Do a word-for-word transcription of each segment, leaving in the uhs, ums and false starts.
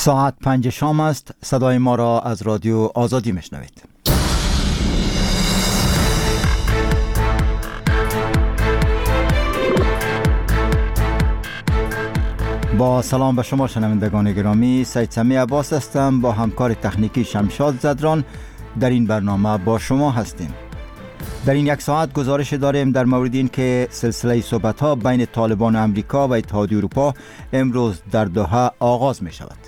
ساعت پنج شام است. صدای ما را از رادیو آزادی میشنوید. با سلام به شما شنوندگان گرامی، سید سمی عباس هستم. با همکار تکنیکی شمشاد زدران در این برنامه با شما هستیم. در این یک ساعت گزارش داریم در مورد این که سلسله صحبت‌ها بین طالبان امریکا و اتحادیه اروپا امروز در دوحه آغاز می شود.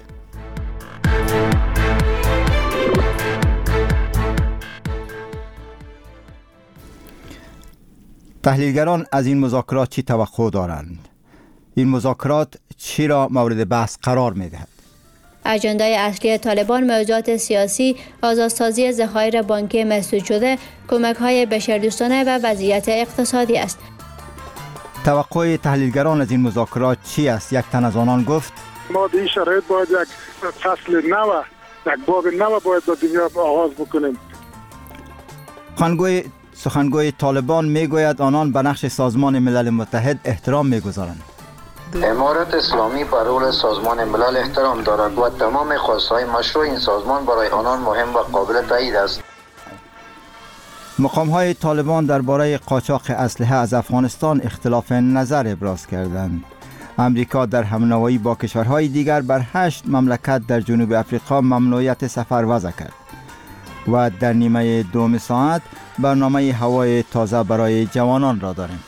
تحلیلگران از این مذاکرات چی توقع دارند؟ این مذاکرات چی را مورد بحث قرار می دهد؟ اجندای اصلی طالبان موضوعات سیاسی، آزادسازی ذخایر بانکی مسدود شده، کمک‌های بشردوستانه و وضعیت اقتصادی است. توقع تحلیلگران از این مذاکرات چی است؟ یک تن از آنان گفت: ما در این شرایط باید یک فصل نو، یک باب نو باید با دنیا آغاز بکنیم. سخنگوی سخنگوی طالبان میگوید آنان به نقش سازمان ملل متحد احترام میگذارند. امارت اسلامی بر رول سازمان ملل احترام دارد و تمام خواستهای مشروع این سازمان برای آنان مهم و قابل تایید است. مقام‌های طالبان درباره قاچاق اسلحه از افغانستان اختلاف نظر ابراز کردند. امریکا در همنوایی با کشورهای دیگر بر هشت مملکت در جنوب افریقا ممنوعیت سفر وضع کرد. و در نیمه دوم ساعت برنامه هوای تازه برای جوانان را داریم.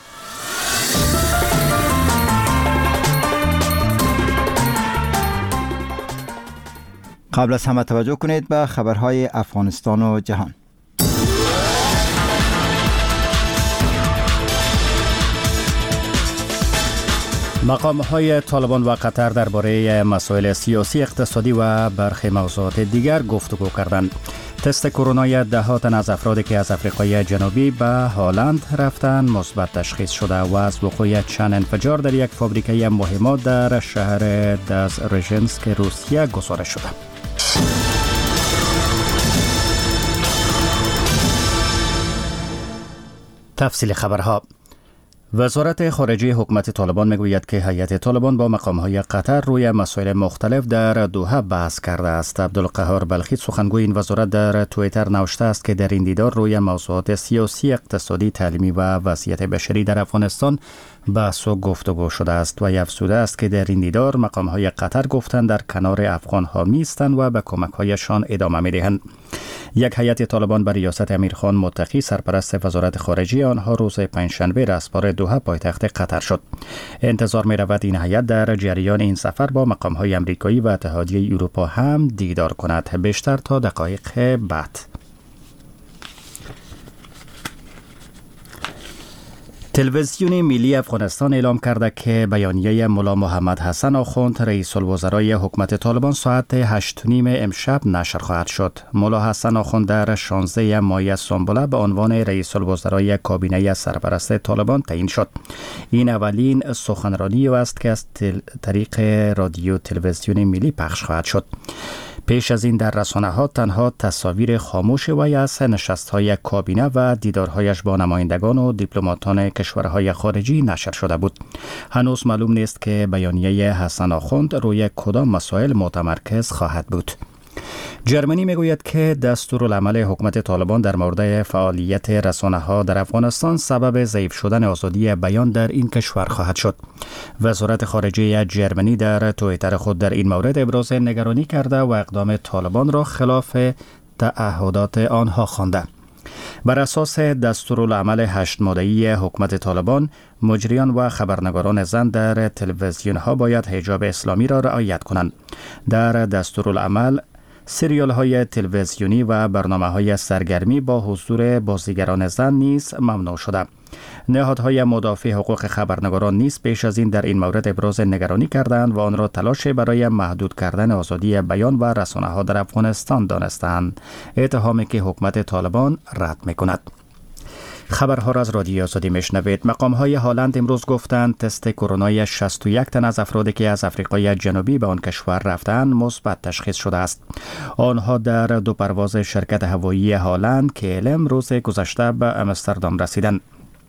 قبل از همه توجه کنید به خبرهای افغانستان و جهان. مقام‌های طالبان و قطر درباره مسائل سیاسی، اقتصادی و برخی موضوعات دیگر گفتگو کردند. تست کرونا ده تن از افرادی که از آفریقای جنوبی به هلند رفتند مثبت تشخیص شده و از وقوع چند انفجار در یک فابریکه مهمه در شهر دزرژنسک روسیه گزارش شده. تفصیل خبرها. وزارت خارجه حکومت طالبان میگوید که هیئت طالبان با مقام‌های قطر روی مسائل مختلف در دوحه بحث کرده است. عبدالقهار بلخی سخنگوی این وزارت در توییتر نوشته است که در این دیدار روی موضوعات سیاسی، اقتصادی، تعلیمی و وضعیت بشری در افغانستان بحث و گفتگو شده است و افزوده است که در این دیدار مقام‌های قطر گفتند در کنار افغان‌ها می‌ایستند و به کمک‌هایشان ادامه می‌دهند. یک هیئت طالبان بر ریاست امیرخان متقی سرپرست وزارت خارجه آنها روز پنجشنبه رسپار دوحه پایتخت قطر شد. انتظار می رود این هیئت در جریان این سفر با مقام‌های آمریکایی و اتحادیه اروپا هم دیدار کند، بیشتر تا دقایق بعد. تلویزیون ملی افغانستان اعلام کرده که بیانیه ملا محمد حسن آخوند رئیس الوزرای حکومت طالبان ساعت هشت و نیم امشب نشر خواهد شد. ملا حسن آخوند در شانزده ماه سنبله به عنوان رئیس الوزرای کابینه سرپرست طالبان تعیین شد. این اولین سخنرانی است که از طریق رادیو تلویزیون ملی پخش خواهد شد. پیش از این در رسانه‌ها تنها تصاویر خاموش وی از نشست‌های کابینه و دیدارهایش با نمایندگان و دیپلماتان کشورهای خارجی نشر شده بود. هنوز معلوم نیست که بیانیه حسن آخوند روی کدام مسائل متمرکز خواهد بود. جرمنی میگوید که دستورالعمل حکومت طالبان در مورد فعالیت رسانه‌ها در افغانستان سبب ضعیف شدن آزادی بیان در این کشور خواهد شد. وزارت خارجه جرمنی در توییتر خود در این مورد ابراز نگرانی کرده و اقدام طالبان را خلاف تعهدات آنها خوانده. بر اساس دستورالعمل هشت ماده‌ای حکومت طالبان، مجریان و خبرنگاران زن در تلویزیون‌ها باید حجاب اسلامی را رعایت کنند. در دستورالعمل سریال های تلویزیونی و برنامه های سرگرمی با حضور بازیگران زن نیز ممنوع شده. نهادهای مدافع حقوق خبرنگاران نیز پیش از این در این مورد ابراز نگرانی کردند و آن را تلاش برای محدود کردن آزادی بیان و رسانه ها در افغانستان دانستند، اتهامی که حکومت طالبان رد می‌کند. خبرها را از رادیو آزادی میشنوید. مقام‌های هلند امروز گفتند تست کرونا شصت و یک تن از افرادی که از آفریقای جنوبی به آن کشور رفتند مثبت تشخیص شده است. آنها در دو پرواز شرکت هوایی هلند که الم روز گذشته به آمستردام رسیدند.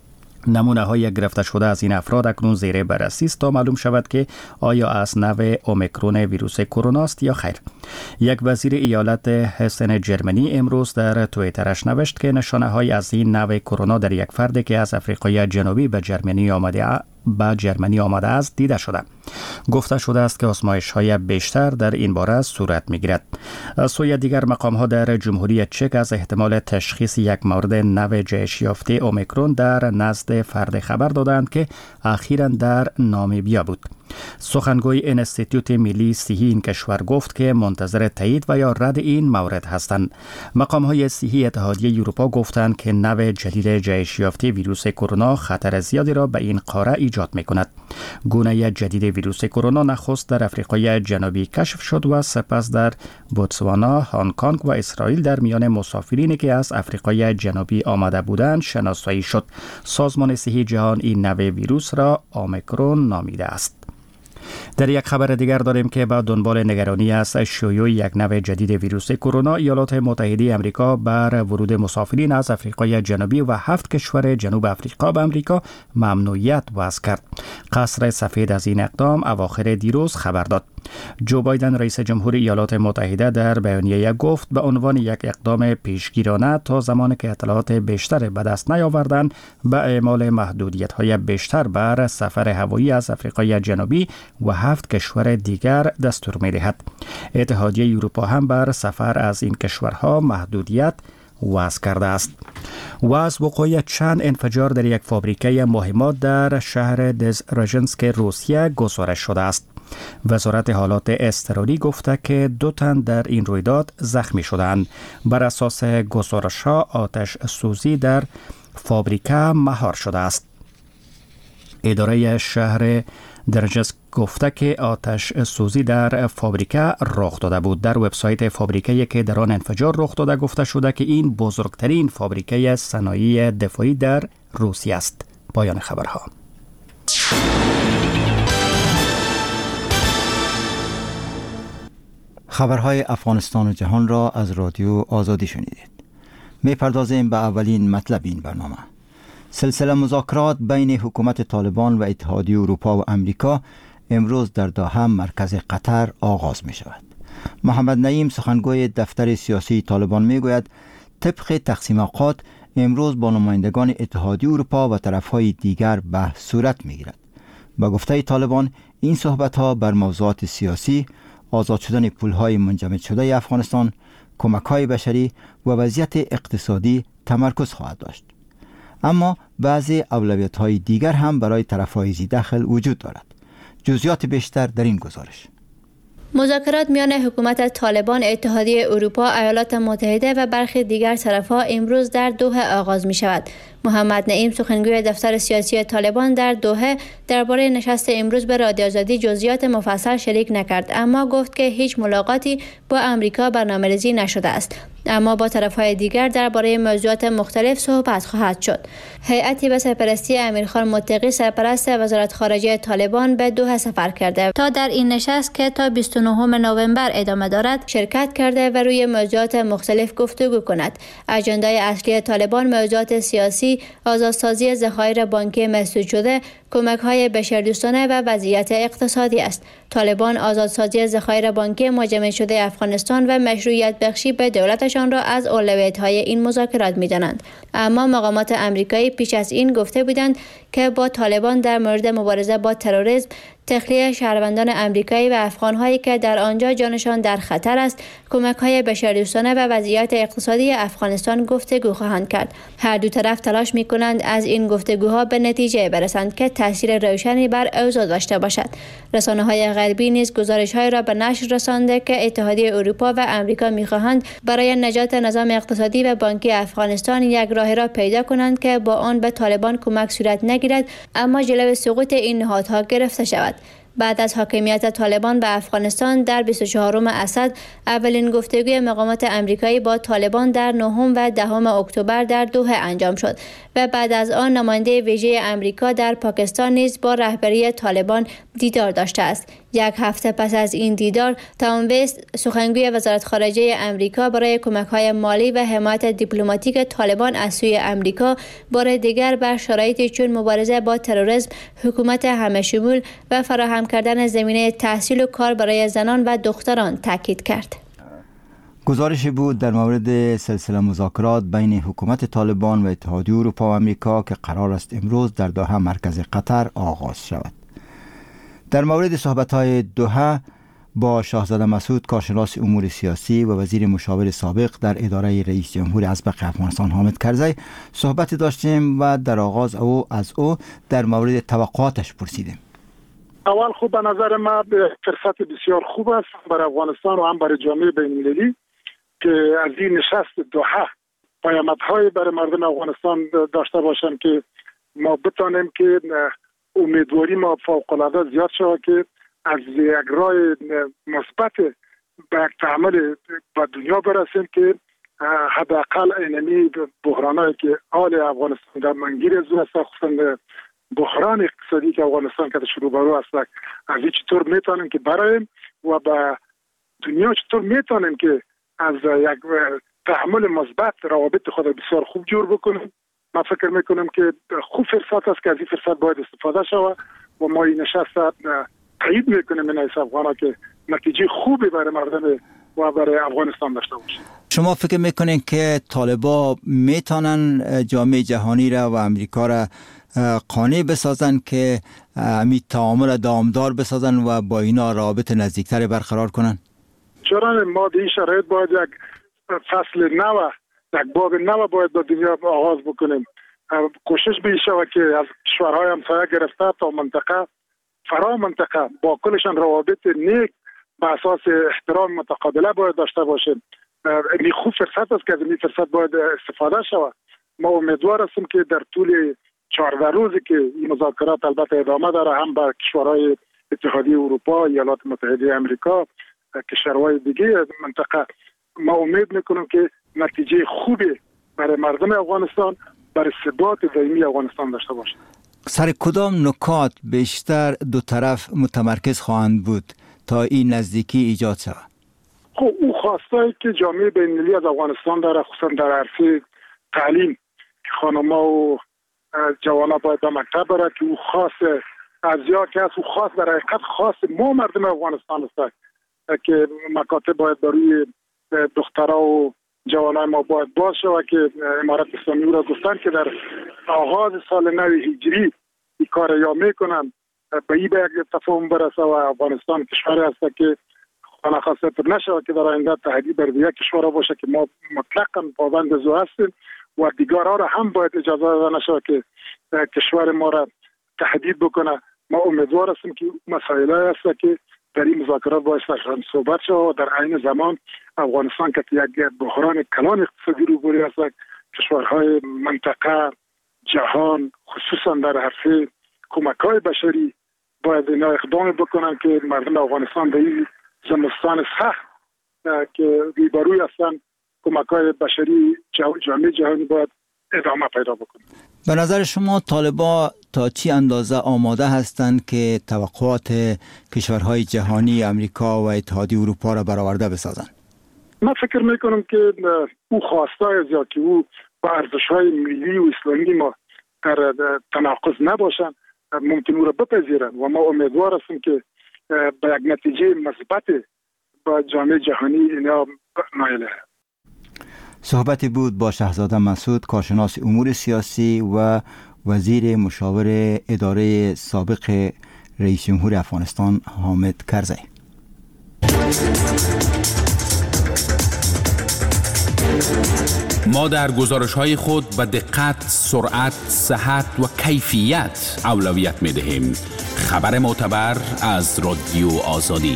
نمونه های گرفته شده از این افراد اکنون زیر بررسی است تا معلوم شود که آیا از نوع اومیکرون ویروس کرونا است یا خیر. یک وزیر ایالت هسن جرمنی امروز در توییترش نوشت که نشانه های از این نوع کرونا در یک فرد که از آفریقای جنوبی به جرمنی آمده به جرمنی آمده است دیده شده. گفته شده است که آزمایش های بیشتر در این باره صورت میگیرد. از سوی دیگر مقام ها در جمهوری چک از احتمال تشخیص یک مورد نوع جهش یافته اومیکرون در نزد فرد خبر دادند که اخیراً در نامیبیا بود. سخنگوی انستیتوت ملی صحی این کشور گفت که منتظر تایید و یا رد این مورد هستند. مقام های صحی اتحادیه اروپا گفتند که نوع جدید جهش یافته ویروس کرونا خطر زیادی را به این قاره ایجاد می کند. گونه جدید ویروس کرونا نخست در آفریقای جنوبی کشف شد و سپس در بوتسوانا، هنگ کنگ و اسرائیل در میان مسافرینی که از آفریقای جنوبی آمده بودند شناسایی شد. سازمان صحی جهان این نوع ویروس را اومیکرون نامیده است. در یک خبر دیگر داریم که با دنبال نگرانی از شیوع یک نوع جدید ویروس کرونا، ایالات متحده آمریکا بر ورود مسافرین از آفریقای جنوبی و هفت کشور جنوب آفریقا به آمریکا ممنوعیت وضع کرد. قصر سفید از این اقدام اواخر دیروز خبر داد. جو بایدن رئیس جمهور ایالات متحده در بیانیه گفت به عنوان یک اقدام پیشگیرانه تا زمانی که اطلاعات بیشتر به دست نیاوردند به اعمال محدودیت‌های بیشتر بر سفر هوایی از آفریقای جنوبی و هفت کشور دیگر دستور می‌دهد. اتحادیه اروپا هم بر سفر از این کشورها محدودیت وضع کرده است. و از وقوع چند انفجار در یک فابریکه مهمات در شهر دزرژنسک روسیه گزارش شده است. وزارت حالات اضطراری گفته که دو تن در این رویداد زخمی شدند. بر اساس گزارش‌ها آتش سوزی در فابریکه مهار شده است. اداره شهر درجسک گفته که آتش سوزی در فابریکه رخ داده بود. در وبسایت فابریکه که در آن انفجار رخ داده گفته شده که این بزرگترین فابریکه صنایع دفاعی در روسیه است. پایان خبرها. خبرهای افغانستان و جهان را از رادیو آزادی شنیدید. می پردازیم به اولین مطلب این برنامه. سلسله مذاکرات بین حکومت طالبان و اتحادیه اروپا و امریکا امروز در دوحه مرکز قطر آغاز می شود. محمد نعیم سخنگوی دفتر سیاسی طالبان می گوید طبق تقسیم اوقات امروز با نمایندگان اتحادیه اروپا و طرفهای دیگر بحث صورت می گیرد. با گفته طالبان این صحبت ها بر موضوعات سیاسی، آزاد شدن پولهای منجمد شده افغانستان، کمک‌های بشری و وضعیت اقتصادی تمرکز خواهد داشت. اما بعضی اولویت‌های دیگر هم برای طرف‌های ذی دخل وجود دارد. جزئیات بیشتر در این گزارش. مذاکرات میان حکومت طالبان، اتحادیه اروپا، ایالات متحده و برخی دیگر طرف‌ها امروز در دوحه آغاز می شود. محمد نعیم سخنگوی دفتر سیاسی طالبان در دوحه درباره نشست امروز به رادیو آزادی جزئیات مفصل شریک نکرد، اما گفت که هیچ ملاقاتی با امریکا برنامه‌ریزی نشده است، اما با طرف‌های دیگر درباره موضوعات مختلف صحبت خواهد شد. هیئتی به سرپرستی امیرخان متقی سرپرست وزارت خارجه طالبان به دوحه سفر کرده تا در این نشست که تا بیست و نهم نوامبر ادامه دارد شرکت کرده و روی موضوعات مختلف گفتگو کند. اجندای اصلی طالبان موضوعات سیاسی، آزادسازی ذخایر بانکی مسدود شده، کمک‌های بشردوستانه و وضعیت اقتصادی است. طالبان آزادسازی ذخایر بانکی مجمد شده افغانستان و مشروعیت بخشی به دولتشان را از اولویت‌های این مذاکرات می‌دانند. اما مقامات آمریکایی پیش از این گفته بودند که با طالبان در مورد مبارزه با تروریسم، تخلیه شهروندان آمریکایی و افغان‌هایی که در آنجا جانشان در خطر است، کمک‌های بشردوستانه و وضعیت اقتصادی افغانستان گفتگو خواهند کرد. هر دو طرف تلاش می‌کنند از این گفتگوها به نتیجه برسند که تاثیر روشنی بر اوضاع داشته باشد. رسانه‌های غربی نیز گزارش‌های را به نشر رسانده که اتحادیه اروپا و آمریکا می‌خواهند برای نجات نظام اقتصادی و بانکی افغانستان یک راه را پیدا کنند که با آن به طالبان کمک صورت نگیرد، اما جلوی سقوط این نهادها گرفته شود. بعد از حاکمیت طالبان به افغانستان در بیست و چهارم اسد، اولین گفتگوی مقامات آمریکایی با طالبان در نهم و دهم اکتبر در دوحه انجام شد و بعد از آن نماینده ویژه آمریکا در پاکستان نیز با رهبری طالبان دیدار داشته است. یک هفته پس از این دیدار، تام وست سخنگوی وزارت خارجه امریکا برای کمک‌های مالی و حمایت دیپلماتیک طالبان از سوی امریکا بار دیگر بر شرایطی چون مبارزه با تروریسم، حکومت همه شمول و فراهم کردن زمینه تحصیل و کار برای زنان و دختران تاکید کرد. گزارشی بود در مورد سلسله مذاکرات بین حکومت طالبان و اتحادیه اروپا و امریکا که قرار است امروز در دوحه مرکز قطر آغاز شود. در مورد صحبت‌های دوحه با شاهزاده مسعود کارشناس امور سیاسی و وزیر مشاور سابق در اداره رئیس جمهور ازبق افغانستان حامد کرزی صحبت داشتیم و در آغاز او از او در مورد توقعاتش پرسیدیم. اول خوب به نظر ما فرصت بسیار خوب است برای افغانستان و هم برای جامعه بین‌المللی که از این نشست دوحه پیامدهای برای مردم افغانستان داشته باشند که ما بتانیم که امیدواری ما فوق‌العاده زیاد شود که از یک راه مثبت به یک تعامل با دنیا برسیم که حداقل اینمی بحرانایی که حال افغانستان در منگیر از است، خصوصا بحران اقتصادی که افغانستان که شروع برو است، از این چطور میتونیم که برایم و با دنیا چطور میتونیم که از یک تعامل مثبت روابط خود بسیار خوب جور بکنیم. من فکر میکنم که خوب فرصت است که از این فرصت باید استفاده شود و ما این نشست تایید میکنیم این حیث افغانا که نتیجه خوبی برای مردم و برای افغانستان داشته باشه. شما فکر میکنین که طالبا میتونن جامعه جهانی را و امریکا را قانع بسازن که می تعامل دامدار بسازن و با اینا رابط نزدیکتر برقرار کنن؟ چرا ما در این شرایط باید یک فصل نو، یک باب نو باید با دنیا آغاز بکنیم. کوشش به این شود که از کشورهای همسایه گرفته تا منطقه فرا منطقه با کلشان روابط نیک به اساس احترام متقابله باید داشته باشیم. این خوب فرصت است که از این فرصت باید استفاده شود. ما امیدوار هستیم که در طول چهارده روزی که این مذاکرات البته ادامه داره، هم با کشورهای اتحادیه اروپا، ایالات متحده آمریکا، کشورهای دیگه منطقه، ما امید میکنم که نتیجه خوبی برای مردم افغانستان، برای ثبات دائمی افغانستان داشته باشه. سر کدام نکات بیشتر دو طرف متمرکز خواهند بود تا این نزدیکی ایجاد شود؟ خب او خواستایی که جامعه بین‌المللی از افغانستان داره، خصوصا در عرصه تعلیم، خانم‌ها و جوانا باید به مکتب بره، که او خاص از یا که از او خاص در حقیقت خاص ما مردم افغانستان است که مکاتب باید بروی دخترها و جوانای ما باید باز شود که امارت اسلامی را گفتن که در آغاز سال نو هجری این کار یا میکنن به این به یک تفاهم برسه و افغانستان کشوری است که خانه خواسته پر نشود که در آینده تهدید بر یک کشور باشه که ما مطلقاً پابند از او هستیم و دیگرها را هم باید اجازه داده نشود که کشور ما را تهدید بکنه. ما امیدوار هستیم که مسائلی هست که در این مذاکرات باید سرشان صحبت شد و در عین زمان افغانستان که یک بحران کلان اقتصادی روبروی است، کشورهای منطقه، جهان، خصوصا در عرصه کمک‌های بشری باید اینا اقدام بکنن که مردم افغانستان به این زمستان سخت که روبروی هستن، کمک‌های بشری جامعه جهانی باید ادامه پیدا بکنه. به نظر شما طالبان تا چی اندازه آماده هستند که توقعات کشورهای جهانی امریکا و اتحادیه اروپا را برآورده بسازند؟ من فکر میکنم که او خواستای از یا که او با ارزش‌های ملی و اسلامی ما در تناقض نباشند ممکن او را بپذیرند و ما امیدوار هستیم که به یک نتیجه مثبت با جامعه جهانی اینا نایل. صحبتی بود با شاهزاده مسعود کارشناس امور سیاسی و وزیر مشاور اداره سابق رئیس جمهور افغانستان حامد کرزی. ما در گزارش‌های خود به دقت، سرعت، صحت و کیفیت اولویت می‌دهیم. خبر معتبر از رادیو آزادی.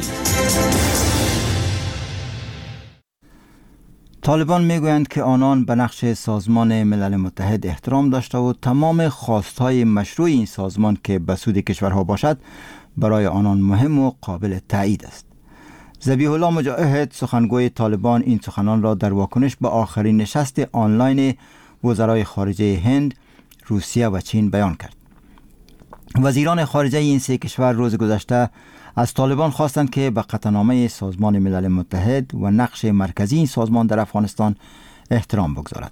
طالبان میگویند که آنان به نقش سازمان ملل متحد احترام داشته و تمام خواستهای مشروع این سازمان که به سود کشورها باشد برای آنان مهم و قابل تایید است. ذبیح الله مجاهد سخنگوی طالبان این سخنان را در واکنش به آخرین نشست آنلاین وزرای خارجه هند، روسیه و چین بیان کرد. وزیران خارجه این سه کشور روز گذشته از طالبان خواستند که به قطعنامه سازمان ملل متحد و نقش مرکزی این سازمان در افغانستان احترام بگذارد.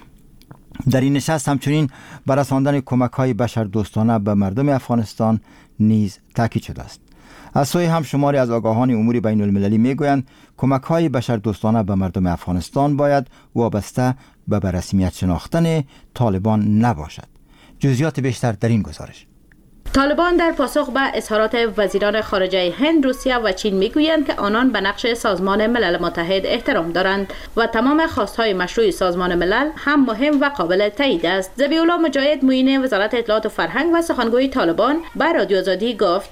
در این نشست همچنین بر رساندن کمک‌های بشردوستانه به مردم افغانستان نیز تاکید شده است. از سوی هم شماری از آگاهان امور بین المللی میگویند کمک‌های بشردوستانه به مردم افغانستان باید وابسته به به رسمیت شناختن طالبان نباشد. جزئیات بیشتر در این گزارش. طالبان در پاسخ به اظهارات وزیران خارجه هند، روسیه و چین میگویند که آنان به نقش سازمان ملل متحد احترام دارند و تمام خواستهای مشروع سازمان ملل هم مهم و قابل تایید است. ذبیح الله مجاهد معین وزارت اطلاعات و فرهنگ و سخنگوی طالبان به رادیو آزادی گفت: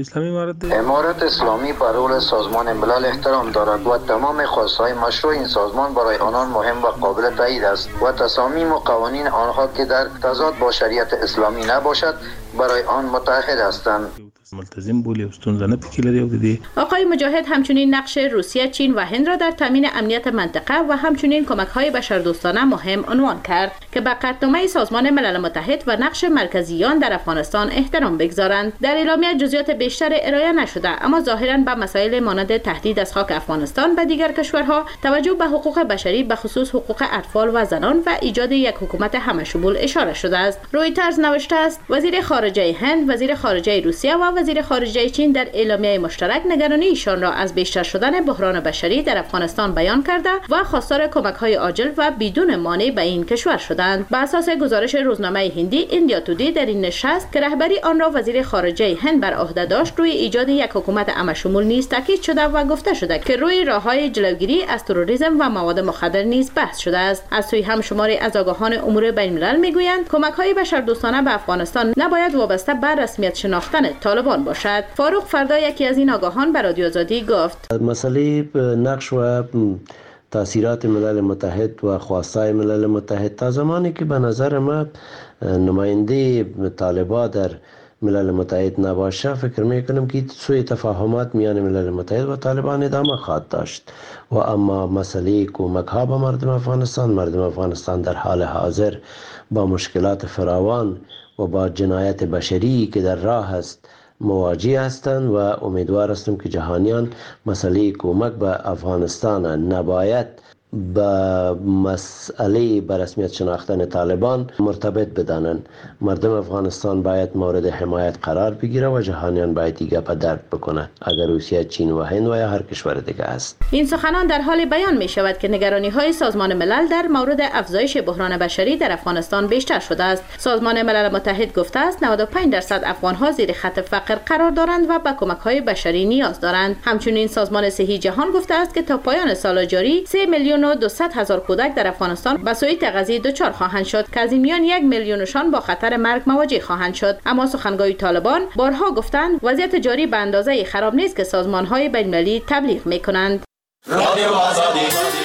امارت اسلامی بر رول سازمان ملل احترام دارد و تمام خواستهای مشروع این سازمان برای آنان مهم و قابل تایید است و تصامیم و قوانین آنها که در تضاد با شریعت اسلامی نباشد برای آن متحد هستند. ملتزم بولی استون نه پکیلری او دیدی. آقای مجاهد همچنین نقش روسیه، چین و هند را در تامین امنیت منطقه و همچنین کمک‌های بشردوستانه مهم عنوان کرد که به قطعنامه سازمان ملل متحد و نقش مرکزیان در افغانستان احترام بگذارند. در اعلامیه جزئیات بیشتر ارائه نشده، اما ظاهراً به مسائل مانند تهدید از خاک افغانستان به دیگر کشورها، توجه به حقوق بشری به خصوص حقوق اطفال و زنان و ایجاد یک حکومت همه‌شمول اشاره شده است. رویترز نوشته است وزیر خارجه هند، وزیر خارجه روسیه و وزیر خارجه چین در اعلامیه مشترک نگرانی ایشان را از بیشتر شدن بحران بشری در افغانستان بیان کرده و خواستار کمک‌های عاجل و بدون مانع به این کشور شدند. بر اساس گزارش روزنامه هندی ایندیا تودی، در این نشست که رهبری آن را وزیر خارجه هند بر عهده داشت، روی ایجاد یک حکومت همه‌شمول نیز تاکید شده و گفته شده که روی راه‌های جلوگیری از تروریسم و مواد مخدر نیز بحث شده است. از سوی هم شماری از آگاهان امور بین‌الملل میگویند کمک‌های بشردوستانه به افغانستان نباید وابسته به رسمیت شناختن طالبان باشد. فاروق فردا، یکی از این آگاهان، به رادیو آزادی گفت: مسئله نقش و تاثیرات ملل متحد و خواستهای ملل متحد تا زمانی که به نظر ما نماینده طالبان در ملل متحد نباشه، فکر میکنم که سوء تفاهمات میان ملل متحد و طالبان ادامه خواهد داشت. و اما مسئله کمک ها به مردم افغانستان، مردم افغانستان در حال حاضر با مشکلات فراوان و با جنایت بشری که در راه است مواجه هستند و امیدوار هستم که جهانیان مسئله کمک به افغانستان نباید به مسئله به رسمیت شناختن طالبان مرتبط بدانند. مردم افغانستان باید مورد حمایت قرار بگیره و جهانیان باید دیگه به درد بکنه، اگر روسیه، چین و هند و یا هر کشور دیگه است. این سخنان در حال بیان می شود که نگرانی های سازمان ملل در مورد افزایش بحران بشری در افغانستان بیشتر شده است. سازمان ملل متحد گفته است نود و پنج درصد افغان ها زیر خط فقر قرار دارند و به کمک های بشری نیاز دارند. همچنین سازمان صحی جهان گفته است که تا پایان سال جاری سه میلیون و دویست هزار کودک در افغانستان به سوی تغذیه دچار خواهند شد که از این میان یک میلیونشان با خطر مرگ مواجه خواهند شد. اما سخنگوی طالبان بارها گفتند وضعیت جاری به اندازه خراب نیست که سازمان‌های بین‌المللی تبلیغ می‌کنند. رادیو آزادی.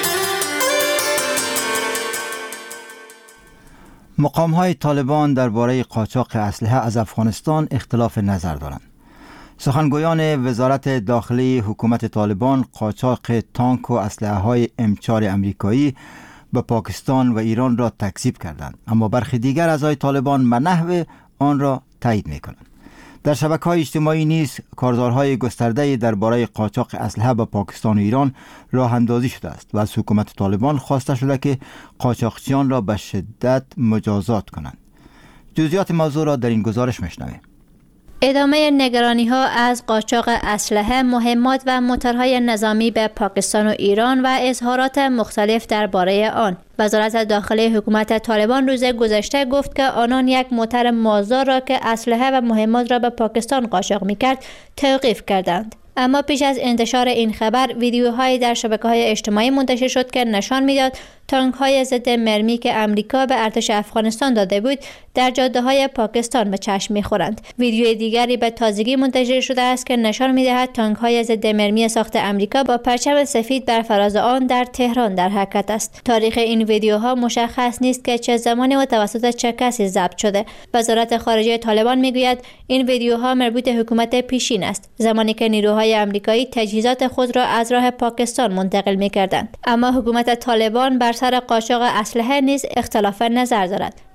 مقام‌های طالبان درباره قاچاق اسلحه از افغانستان اختلاف نظر دارند. سخنگویان وزارت داخلی حکومت طالبان قاچاق تانک و اسلحه‌های ام چهار امریکایی به پاکستان و ایران را تکذیب کردند، اما برخی دیگر اعضای طالبان به نحو آن را تایید می‌کنند. در شبکه‌های اجتماعی نیز کارزارهای گسترده‌ای درباره قاچاق اسلحه به پاکستان و ایران راه اندازی شده است و از حکومت طالبان خواسته شده که قاچاقچیان را به شدت مجازات کنند. جزئیات موضوع را در این گزارش می‌شنویم. ادامه نگرانی ها از قاچاق اسلحه، مهمات و موتورهای نظامی به پاکستان و ایران و اظهارات مختلف درباره آن. وزارت داخلی حکومت طالبان روز گذشته گفت که آنان یک موتور مازدا را که اسلحه و مهمات را به پاکستان قاچاق می‌کرد توقیف کردند. اما پیش از انتشار این خبر ویدیوهایی در شبکه‌های اجتماعی منتشر شد که نشان می‌داد تانک‌های ضد مرمی که امریکا به ارتش افغانستان داده بود در جاده‌های پاکستان به چشم می‌خورند. ویدیوی دیگری به تازگی منتشر شده است که نشان می‌دهد تانک‌های ضد مرمی ساخت امریکا با پرچم سفید بر فراز آن در تهران در حرکت است. تاریخ این ویدیوها مشخص نیست که چه زمانی و توسط چه کسی ضبط شده. وزارت خارجه طالبان می‌گوید این ویدیوها مربوط به حکومت پیشین است، زمانی که نیروهای امریکایی تجهیزات خود را از راه پاکستان منتقل می‌کردند. اما حکومت طالبان بر سر قاچاق اسلحه نیز اختلاف نظر دارد.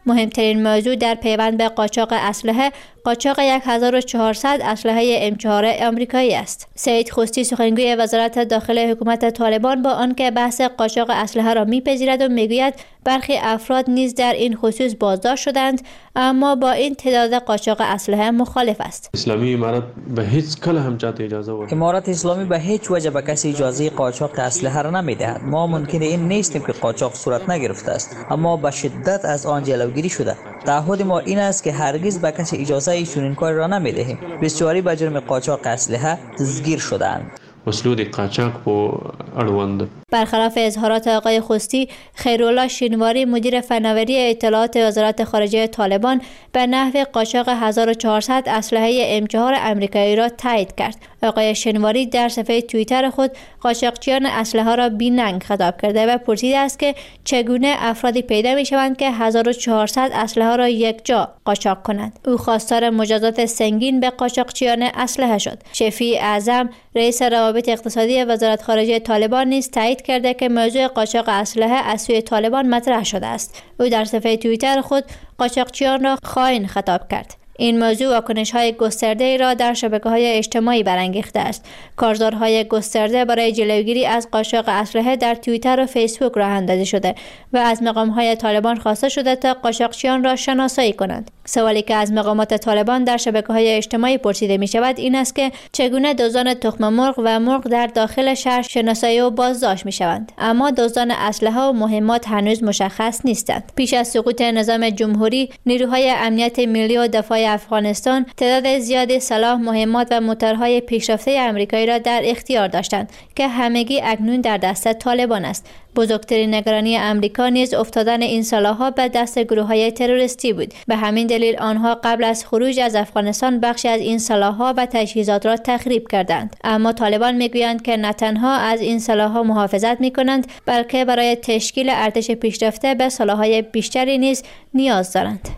مهمترین موضوع در پیوند به قاچاق اسلحه قاچاق هزار و چهارصد اسلحه ام چهار آمریکایی است. سعید خوستی سخنگوی وزارت داخلی حکومت طالبان با آنکه بحث قاچاق اسلحه را میپذیرد و میگوید برخی افراد نیز در این خصوص بازداشت شدند، اما با این تعداد قاچاق اسلحه مخالف است. اسلامی امارت به هیچ کله هم جات اجازه ورد. امارت اسلامی به هیچ وجه به کسی اجازه قاچاق اسلحه را نمیدهد. ما ممکنه این نیستیم که قاچاق صورت نگرفته است، اما به شدت از آن جلوگیری شده. تعهد ما این است که هرگز به کسی اجازه چنین کار را نمیدهیم. بسیاری به جرم قاچاق اسلحه دستگیر شدند. مسلود قاچاق با اړوند. برخلاف اظهارات آقای خوستی، خیرالله شینواری مدیر فناوری اطلاعات وزارت خارجه طالبان به نحو قاچاق هزار و چهارصد اسلحه ام چهار آمریکایی را تایید کرد. آقای شینواری در صفحه توییتر خود قاچاقچیان اسلحه را بی‌ننگ خطاب کرده و پرسیده است که چگونه افرادی پیدا می‌شوند که هزار و چهارصد اسلحه را یک جا قاچاق کنند. او خواستار مجازات سنگین به قاچاقچیان اسلحه شد. شفیع اعظم رئیس روابط اقتصادی وزارت خارجه طالبان نیز تایید کرده که موضوع قاچاق اسلحه از سوی طالبان مطرح شده است. او در صفحه توییتر خود قاچاقچیان را خائن خطاب کرد. این موضوع واکنش‌های گسترده را در شبکه‌های اجتماعی برانگیخته است. کارزارهای گسترده برای جلوگیری از قاچاق اسلحه در توییتر و فیسبوک راه اندازی شده و از مقام‌های طالبان خواسته شده تا قاچاقچیان را شناسایی کنند. سوالی که از مقامات طالبان در شبکه‌های اجتماعی پرسیده می‌شود این است که چگونه دزدان تخم مرغ و مرغ در داخل شهر شناسایی و بازداشت می‌شوند، اما دزدان اسلحه و مهمات هنوز مشخص نیستند. پیش از سقوط نظام جمهوری، نیروهای امنیت ملی و دفاع افغانستان تعداد زیادی سلاح، مهمات و موتورهای پیشرفته آمریکایی را در اختیار داشتند که همگی اکنون در دست طالبان است. بزرگترین نگرانی آمریکا نیز افتادن این سلاح‌ها به دست گروه‌های تروریستی بود. به همین دلیل آنها قبل از خروج از افغانستان بخشی از این سلاح‌ها و تجهیزات را تخریب کردند. اما طالبان میگویند که نه تنها از این سلاح‌ها محافظت می‌کنند، بلکه برای تشکیل ارتش پیشرفته به سلاح‌های بیشتری نیز نیاز دارند.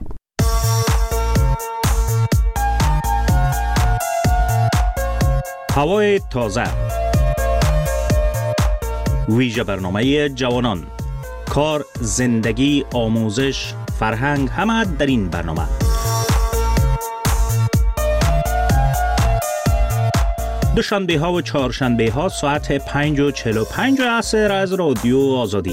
هوای تازه، ویژه برنامه جوانان، کار، زندگی، آموزش، فرهنگ، همه در این برنامه. دوشنبه ها و چهارشنبه ها ساعت پنج و چهل و پنج عصر از رادیو آزادی.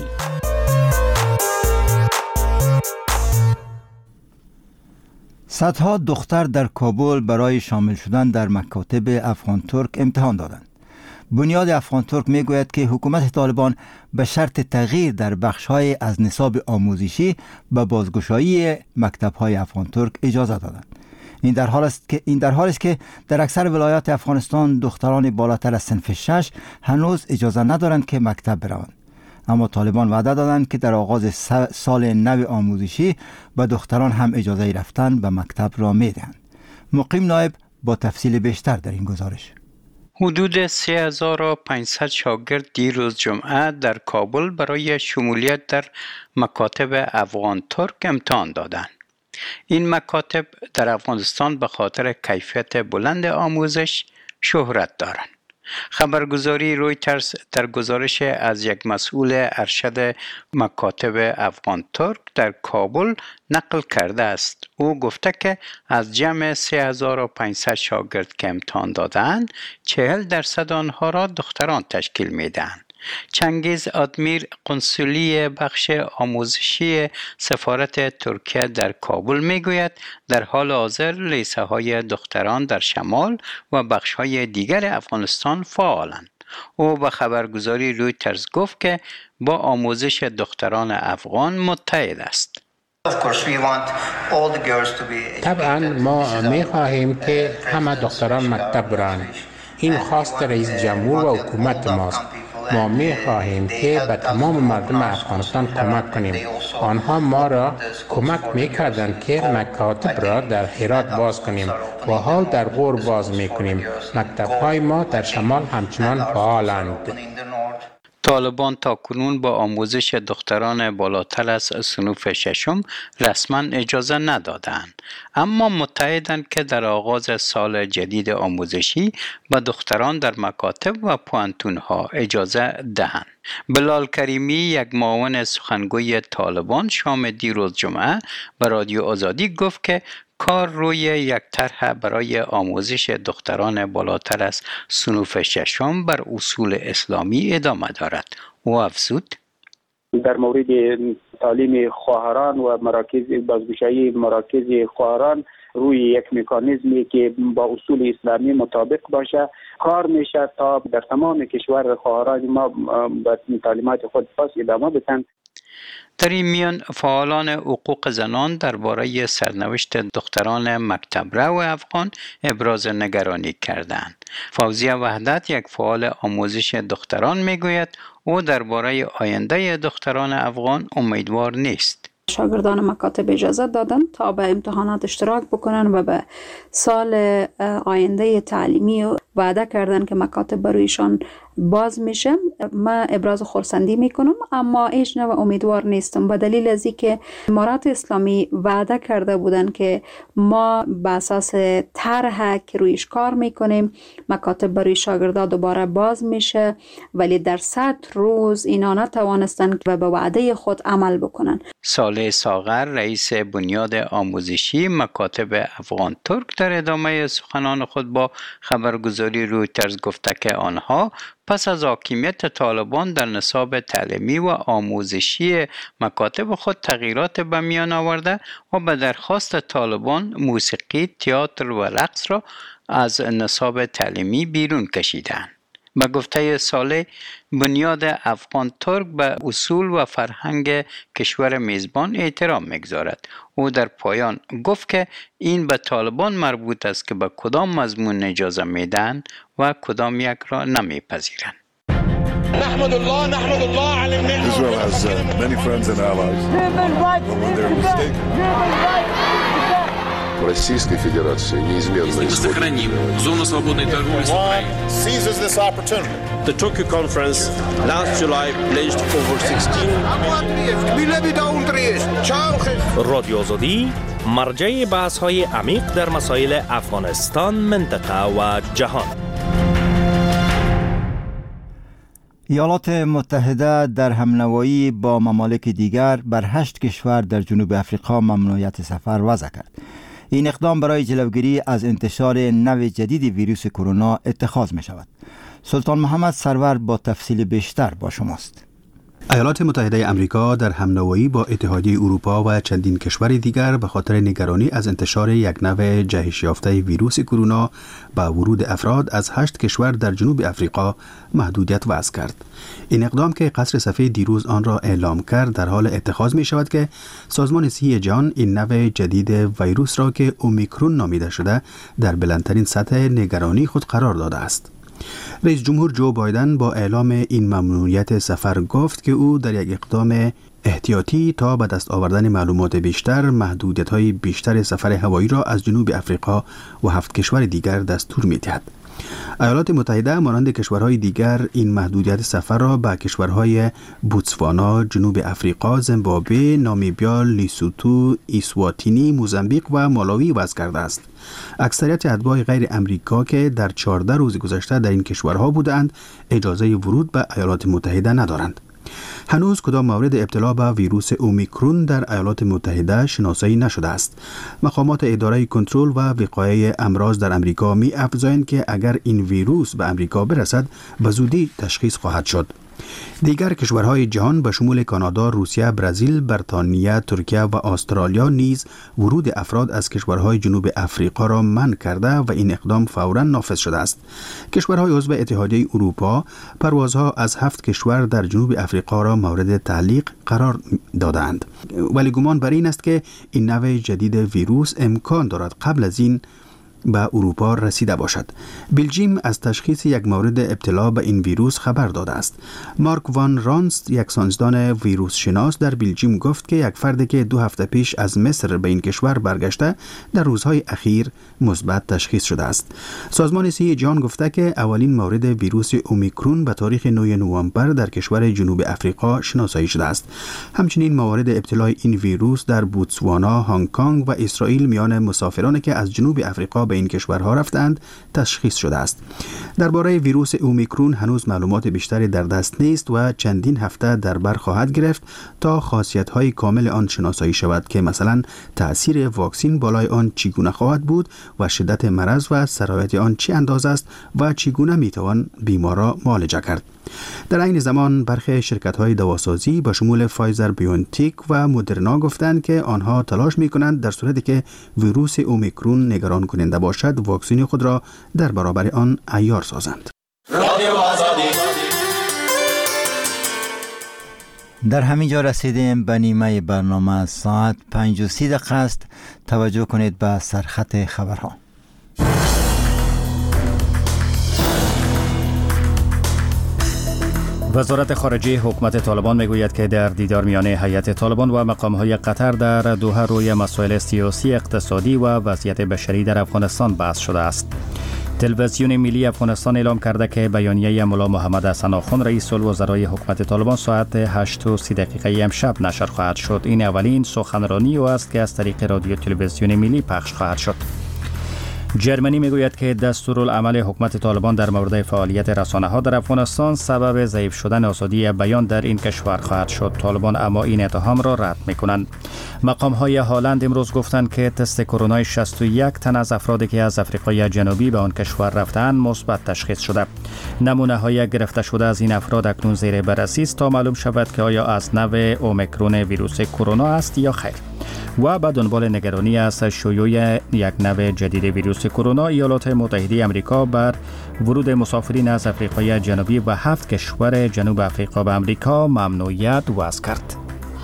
صدها دختر در کابل برای شامل شدن در مکاتب افغان ترک امتحان دادند. بنیاد افغان ترک می گوید که حکومت طالبان به شرط تغییر در بخش‌های از نصاب آموزشی به بازگشایی مکتب‌های افغان ترک اجازه دادند. این در حال است که این در حالی است که در اکثر ولایات افغانستان دختران بالاتر از صنف شش هنوز اجازه ندارند که مکتب بروند. اما طالبان وعده دادند که در آغاز سال نو آموزشی به دختران هم اجازه رفتن به مکتب را میدهند. مقیم نایب با تفصیل بیشتر در این گزارش. حدود سه هزار و پانصد شاگرد دیروز جمعه در کابل برای شمولیت در مکاتب افغان ترک امتحان دادند. این مکاتب در افغانستان به خاطر کیفیت بلند آموزش شهرت دارند. خبرگزاری رویترز در گزارش از یک مسئول ارشد مکاتب افغان ترک در کابل نقل کرده است. او گفته که از جمع سه هزار و پانصد شاگرد که امتحان دادند، چهل درصد آنها را دختران تشکیل میدهند. چنگیز آدمیر، قنصلی بخش آموزشی سفارت ترکیه در کابل میگوید در حال حاضر لیسه های دختران در شمال و بخش های دیگر افغانستان فعالند. او به خبرگزاری رویترز گفت که با آموزش دختران افغان متحد است. طبعا ما می خواهیم که همه دختران مکتب برند. این خواست رئیس جمهور و حکومت ماست. ما می خواهیم که به تمام مردم افغانستان کمک کنیم. آنها ما را کمک می کردند که مکاتب را در هرات باز کنیم و حال در غور باز می کنیم. مکتب های ما در شمال همچنان فعالند. طالبان تاکنون با آموزش دختران بالاتر از صنوف ششم رسما اجازه ندادند، اما متحدند که در آغاز سال جدید آموزشی به دختران در مکاتب و پوانتونها اجازه دهند. بلال کریمی، یک معاون سخنگوی طالبان، شام دیروز جمعه به رادیو آزادی گفت که کار روی یک طرح برای آموزش دختران بالاتر از صنوف ششم بر اصول اسلامی ادامه دارد. او افزود: در مورد تعلیم خواهران و مراکز بازگشایی مراکز خواهران روی یک مکانیزمی که با اصول اسلامی مطابق باشه کار میشه تا در تمام کشور خواهران ما به تعلیمات خود پاس ادامه بدن. در این میان فعالان حقوق زنان درباره سرنوشت دختران مکتب رو افغان ابراز نگرانی کردند. فوزیه وحدت، یک فعال آموزش دختران، میگوید او درباره آینده دختران افغان امیدوار نیست. شاگردان مکاتب اجازه دادن تا به امتحانات اشتراک بکنن و به سال آینده تعلیمی وعده کردن که مکاتب برایشان باز میشه. من ابراز خرسندی میکنم، اما هیچ نوع امیدوار نیستم به دلیل از اینکه امارات اسلامی وعده کرده بودن که ما به اساس طرح که رویش کار میکنیم مکاتب برای شاگردان دوباره باز میشه، ولی در صد روز اینا نتوانستن و به وعده خود عمل بکنن. صالح ساغر، رئیس بنیاد آموزشی مکاتب افغان ترک، در ادامه سخنان خود با خبرگزاری رویترز گفته که آنها پس از حاکمیت طالبان در نصاب تعلیمی و آموزشی مکاتب خود تغییرات به میان آورده و به درخواست طالبان موسیقی، تئاتر و رقص را از نصاب تعلیمی بیرون کشیدند. به گفته صالح، بنیاد افغان ترک به اصول و فرهنگ کشور میزبان احترام میگذارد. او در پایان گفت که این به طالبان مربوط است که به کدام مضمون اجازه میدن و کدام یک را نمیپذیرند. نحمد الله نحمد الله علی النعمة. Israel has uh, many friends and allies. But when they're mistaken. Российской Федерации неизменно сохраним зону свободной торговли с Украиной. Seizes this opportunity. The Tokyo conference last July pledged over sixteen. رادیو آزادی مرجع بحث‌های عمیق در مسائل افغانستان، منطقه و جهان. ایالات متحده در همنوایی با ممالک دیگر بر هشت کشور در جنوب افریقا ممنوعیت سفر وضع کرد. این اقدام برای جلوگیری از انتشار نوع جدید ویروس کرونا اتخاذ می شود. سلطان محمد سرور با تفصیل بیشتر با شماست. ایالات متحده آمریکا در همنوایی با اتحادیه اروپا و چندین کشور دیگر به خاطر نگرانی از انتشار یک نوع جهش یافته ویروس کرونا به ورود افراد از هشت کشور در جنوب افریقا محدودیت وضع کرد. این اقدام که قصر سفید دیروز آن را اعلام کرد در حال اتخاذ می شود که سازمان صحی جهان این نوع جدید ویروس را که اومیکرون نامیده شده در بلندترین سطح نگرانی خود قرار داده است. رئیس جمهور جو بایدن با اعلام این ممنوعیت سفر گفت که او در یک اقدام احتیاطی تا به دست آوردن معلومات بیشتر محدودیت‌های بیشتر سفر هوایی را از جنوب افریقا و هفت کشور دیگر دستور می‌دهد. ایالات متحده مانند کشورهای دیگر این محدودیت سفر را به کشورهای بوتسوانا، جنوب افریقا، زیمبابوه، نامیبیا، لیسوتو، اسواتینی، موزامبیک و مالاوی وضع کرده است. اکثریت اتباع غیر امریکا که در چهارده روز گذشته در این کشورها بودند اجازه ورود به ایالات متحده ندارند. هنوز کدام مورد ابتلا به ویروس اومیکرون در ایالات متحده شناسایی نشده است. مقامات اداره کنترل و وقایع امراض در امریکا می افزایند که اگر این ویروس به امریکا برسد به زودی تشخیص خواهد شد. دیگر کشورهای جهان به شمول کانادا، روسیه، برزیل، بریتانیا، ترکیه و استرالیا نیز ورود افراد از کشورهای جنوب افریقا را منع کرده و این اقدام فوراً نافذ شده است. کشورهای عضو اتحادیه اروپا پروازها از هفت کشور در جنوب افریقا را مورد تعلیق قرار دادند، ولی گمان بر این است که این نوع جدید ویروس امکان دارد قبل از این به اروپا رسیده باشد. بلژیم از تشخیص یک مورد ابتلا به این ویروس خبر داده است. مارک وان رانست، یک ساینسدان ویروس شناس در بلژیم، گفت که یک فردی که دو هفته پیش از مصر به این کشور برگشته در روزهای اخیر مثبت تشخیص شده است. سازمان صحی جهان گفته که اولین مورد ویروس اومیکرون به تاریخ نه نوامبر در کشور جنوب افریقا شناسایی شده است. همچنین موارد ابتلای این ویروس در بوتسوانا، هنگ کنگ و اسرائیل میان مسافرانی که از جنوب افریقا به این کشورها رفتند تشخیص شده است. درباره ویروس اومیکرون هنوز معلومات بیشتری در دست نیست و چندین هفته در بر خواهد گرفت تا خاصیت‌های کامل آن شناسایی شود که مثلا تأثیر واکسین بالای آن چگونه خواهد بود و شدت مرض و سرایت آن چه اندازه است و چگونه میتوان بیمار را معالجه کرد. در این زمان برخی شرکت‌های دواسازی با شمول فایزر بیونتیک و مدرنا گفتند که آنها تلاش می‌کنند در صورتی که ویروس اومیکرون نگران کننده باشد واکسن خود را در برابر آن عیار سازند. در همین جا رسیدیم به نیمه برنامه. ساعت پنج و سی دقیقه است. توجه کنید به سرخط خبرها. وزارت خارجه حکومت طالبان میگوید که در دیدار میان هیئت طالبان و مقام‌های قطر در دوحه روی مسائل سیاسی، اقتصادی و وضعیت بشری در افغانستان بحث شده است. تلویزیون ملی افغانستان اعلام کرده که بیانیه ملا محمد حسن آخوند رئیس الوزرای حکومت طالبان ساعت هشت و سی دقیقه امشب نشر خواهد شد. این اولین سخنرانی او است که از طریق رادیو تلویزیون ملی پخش خواهد شد. جرمنی میگوید که دستورالعمل حکومت طالبان در مورد فعالیت رسانه‌ها در افغانستان سبب ضعیف شدن آزادی بیان در این کشور خواهد شد. طالبان اما این اتهام را رد می‌کنند. مقام‌های هالند امروز گفتند که تست کرونا شصت و یک تن از افرادی که از آفریقای جنوبی به آن کشور رفتند مثبت تشخیص شده. نمونه‌های گرفته شده از این افراد اکنون زیر بررسی است تا معلوم شود که آیا از نوع اومیکرون ویروس کرونا است یا خیر. و به دنبال نگرانی از شیوع یک نوع جدید ویروس کرونا، ایالات متحده آمریکا بر ورود مسافرین از آفریقای جنوبی و هفت کشور جنوب آفریقا به آمریکا ممنوعیت وضع کرد.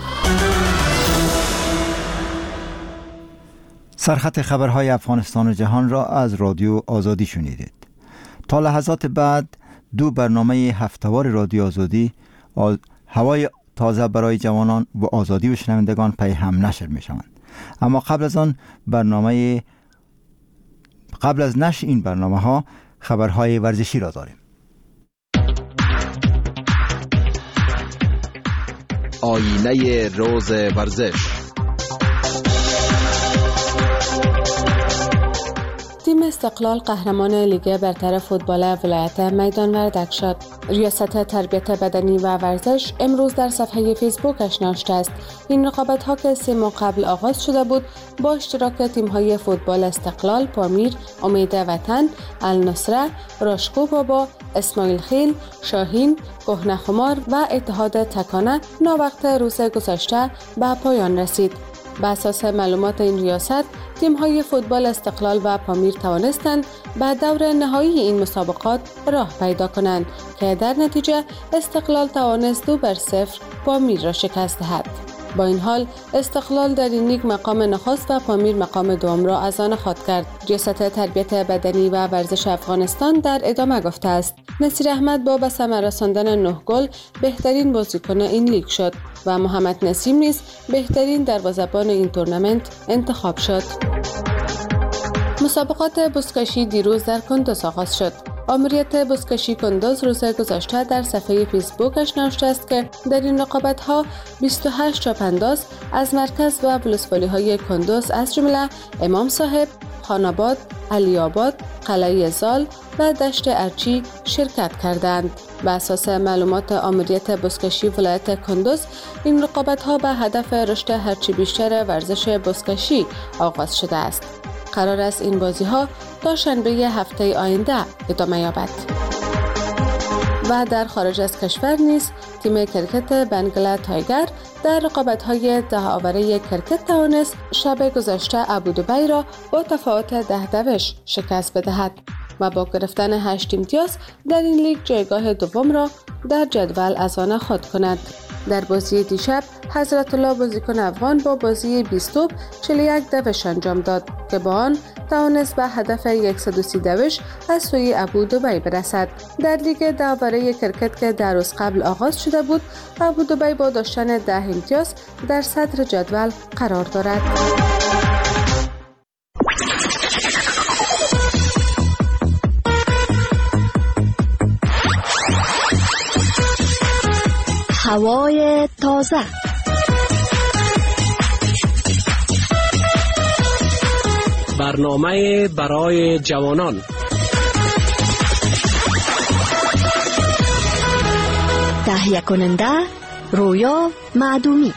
سرخط خبرهای افغانستان و جهان را از رادیو آزادی شنیدید. تا لحظات بعد دو برنامه هفته‌وار رادیو آزادی، هوای تازه برای جوانان و آزادی و شنوندگان پی هم نشر می شوند. اما قبل از آن برنامه قبل از نشر این برنامه ها خبرهای ورزشی را داریم. آینه روز ورزش. تیم استقلال قهرمان لیگ برتر فوتبال ولایت میدان وردک شد. ریاست تربیت بدنی و ورزش امروز در صفحه فیسبوکش نوشته است این رقابت ها که سه ماه قبل آغاز شده بود با اشتراک تیم های فوتبال استقلال، پامیر، امید وطن، النصره، راشکو بابا، اسماعیل خیل، شاهین، کهنه خمار و اتحاد تکانه ناوقت روز گذشته به پایان رسید. بر اساس معلومات این ریاست، تیم‌های فوتبال استقلال و پامیر توانستند به دور نهایی این مسابقات راه پیدا کنند که در نتیجه استقلال توانست دو بر صفر پامیر را شکست دهد. با این حال استقلال در این لیگ مقام نخست و پامیر مقام دوم را از آن خود کرد. ریاست تربیت بدنی و ورزش افغانستان در ادامه گفته است نصیر احمد با به ثمر رساندن نه گل بهترین بازیکن این لیگ شد و محمد نسیم نیز بهترین دروازه‌بان این تورنمنت انتخاب شد. مسابقات بزکشی دیروز در کندوز آغاز شد. آمریت بزکشی کندوز روز گذشته در صفحه فیسبوکش نوشته است که در این رقابت‌ها بیست و هشت چاپانداز از مرکز و ولسوالی‌های کندوز از جمله امام صاحب، خاناباد، علی آباد، قلعه زال و دشت ارچی شرکت کردند. بر اساس معلومات آمریت بزکشی ولایت کندوز این رقابت‌ها به هدف رشد هرچی بیشتر ورزش بزکشی آغاز شده است. قرار است این بازی‌ها تا شنبه هفته آینده ادامه یابد. و در خارج از کشور نیز تیم کرکت بنگال تایگر در رقابت‌های ده آوره کرکت توانست شب گذشته ابودبی را با تفاوت ده دوش شکست بدهد و با گرفتن هشت امتیاز در این لیگ جایگاه دوم را در جدول از آن خود کند. در بازی دیشب حضرت الله بازیکن افغان با بازی بیست چهل و یک دوش انجام داد که با آن توانست به هدف صد و سی دوش از سوی ابو دبی برسد. در لیگ ده برای کرکت که در روز قبل آغاز شده بود، ابو دبی با داشتن ده امتیاز در صدر جدول قرار دارد. هوای تازه. برنامه برای جوانان. تهیه کننده رویا معدومی.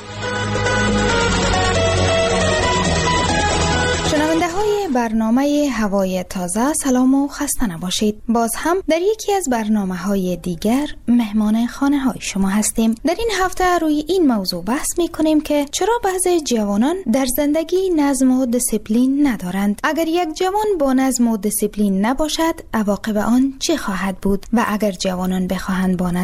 شنونده های برنامه هوای تازه، سلام و خسته نباشید. باز هم در یکی از برنامه های دیگر مهمان خانه های شما هستیم. در این هفته روی این موضوع بحث می کنیم که چرا بعضی جوانان در زندگی نظم و دیسیپلین ندارند. اگر یک جوان با نظم و دیسیپلین نباشد، عواقب آن چه خواهد بود؟ و اگر جوانان بخواهند با نظم